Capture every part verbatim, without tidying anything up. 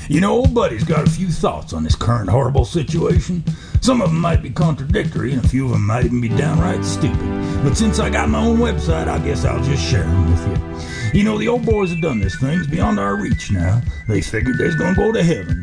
You know, old buddy's got a few thoughts on this current horrible situation. Some of them might be contradictory, and a few of them might even be downright stupid. But since I got my own website, I guess I'll just share them with you. You know, the old boys have done this thing. It's beyond our reach now. They figured they's gonna go to heaven.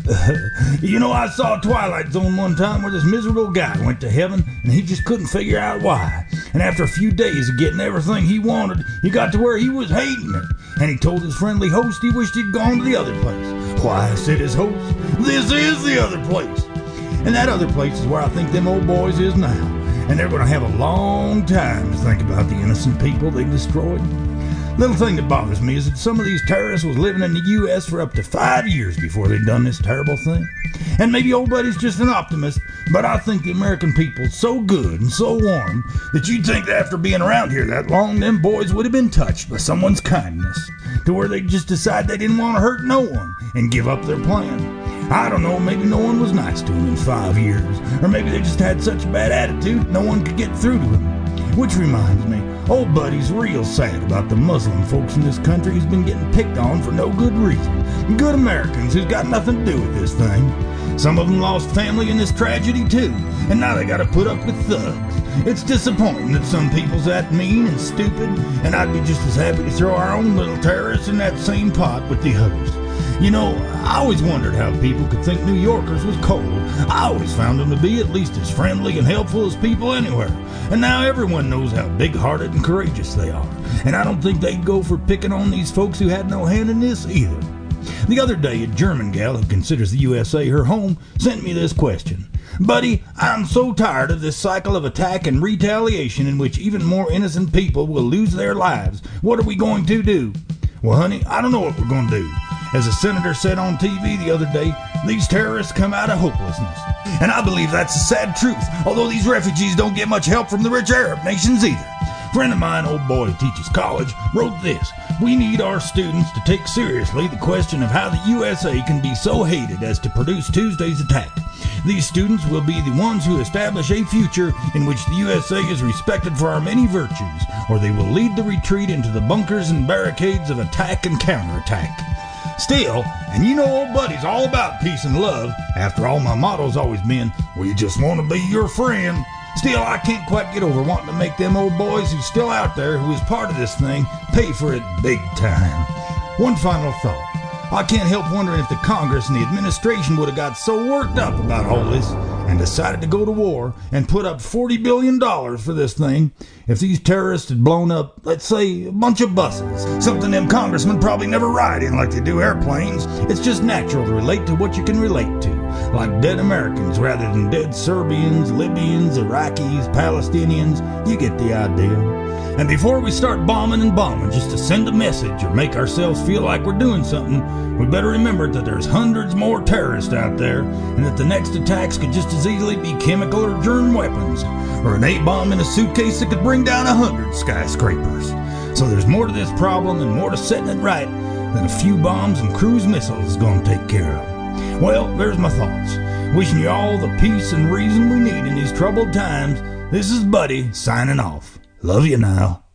You know, I saw a Twilight Zone one time where this miserable guy went to heaven, and he just couldn't figure out why. And after a few days of getting everything he wanted, he got to where he was hating it. And he told his friendly host he wished he'd gone to the other place. Why, said his host, this is the other place. And that other place is where I think them old boys is now. And they're going to have a long time to think about the innocent people they destroyed. Little thing that bothers me is that some of these terrorists was living in the U S for up to five years before they'd done this terrible thing. And maybe old buddy's just an optimist, but I think the American people's so good and so warm that you'd think that after being around here that long, them boys would have been touched by someone's kindness, to where they'd just decide they didn't want to hurt no one and give up their plan. I don't know, maybe no one was nice to them in five years, or maybe they just had such a bad attitude no one could get through to them. Which reminds me, old buddy's real sad about the Muslim folks in this country who's been getting picked on for no good reason. Good Americans who's got nothing to do with this thing. Some of them lost family in this tragedy too, and now they gotta put up with thugs. It's disappointing that some people's that mean and stupid, and I'd be just as happy to throw our own little terrorists in that same pot with the others. You know, I always wondered how people could think New Yorkers was cold. I always found them to be at least as friendly and helpful as people anywhere. And now everyone knows how big-hearted and courageous they are. And I don't think they'd go for picking on these folks who had no hand in this either. The other day, a German gal who considers the U S A her home sent me this question. Buddy, I'm so tired of this cycle of attack and retaliation in which even more innocent people will lose their lives. What are we going to do? Well, honey, I don't know what we're going to do. As a senator said on T V the other day, these terrorists come out of hopelessness. And I believe that's a sad truth, although these refugees don't get much help from the rich Arab nations either. A friend of mine, old boy who teaches college, wrote this. We need our students to take seriously the question of how the U S A can be so hated as to produce Tuesday's attack. These students will be the ones who establish a future in which the U S A is respected for our many virtues, or they will lead the retreat into the bunkers and barricades of attack and counterattack. Still, and you know old buddy's all about peace and love. After all, my motto's always been, we just want to be your friend. Still, I can't quite get over wanting to make them old boys who's still out there, who is part of this thing, pay for it big time. One final thought. I can't help wondering if the Congress and the administration would have got so worked up about all this and decided to go to war and put up forty billion dollars for this thing if these terrorists had blown up, let's say, a bunch of buses, something them congressmen probably never ride in like they do airplanes. It's just natural to relate to what you can relate to, like dead Americans rather than dead Serbians, Libyans, Iraqis, Palestinians. You get the idea. And before we start bombing and bombing just to send a message or make ourselves feel like we're doing something, we better remember that there's hundreds more terrorists out there, and that the next attacks could just as easily be chemical or germ weapons, or an A-bomb in a suitcase that could bring down a hundred skyscrapers. So there's more to this problem and more to setting it right than a few bombs and cruise missiles is going to take care of. Well, there's my thoughts. Wishing you all the peace and reason we need in these troubled times. This is Buddy signing off. Love you now.